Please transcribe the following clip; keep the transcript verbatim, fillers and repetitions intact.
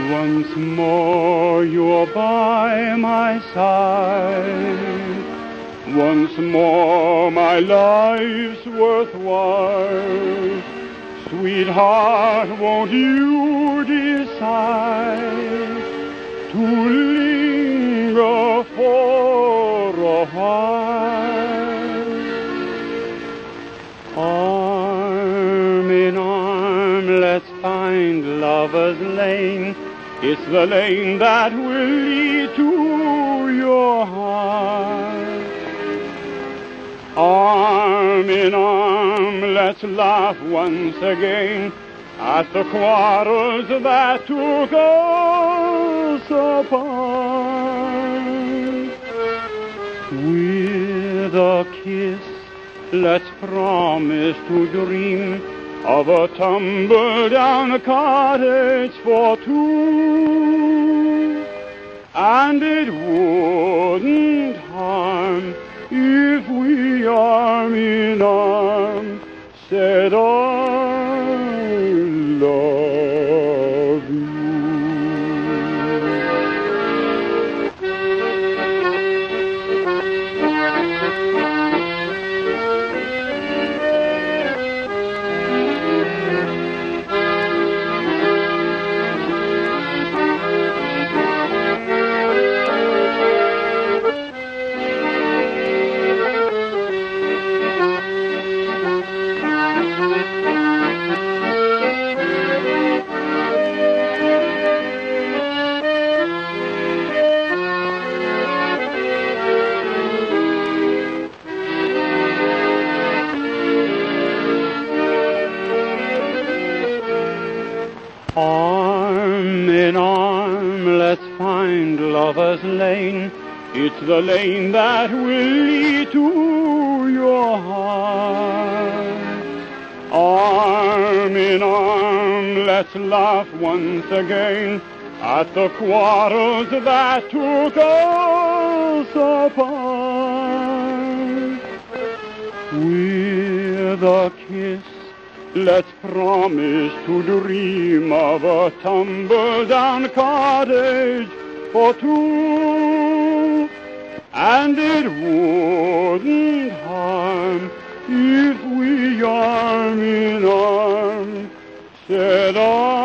Once more you're by my side. Once more my life's worthwhile. Sweetheart, won't you decide to linger for a while? Arm in arm, let's find Lover's Lane. It's the lane that will lead to your heart. Arm in arm, let's laugh once again at the quarrels that took us apart. With a kiss, let's promise to dream of a tumble-down cottage for two. And it wouldn't harm if we arm in arm said I love you. Arm in arm, let's find Lover's Lane. It's the lane that will lead to your heart. Arm in arm, let's laugh once again at the quarrels that took us apart. With a kiss, let's promise to dream of a tumble-down cottage for two. And it wouldn't harm if we arm in arm said I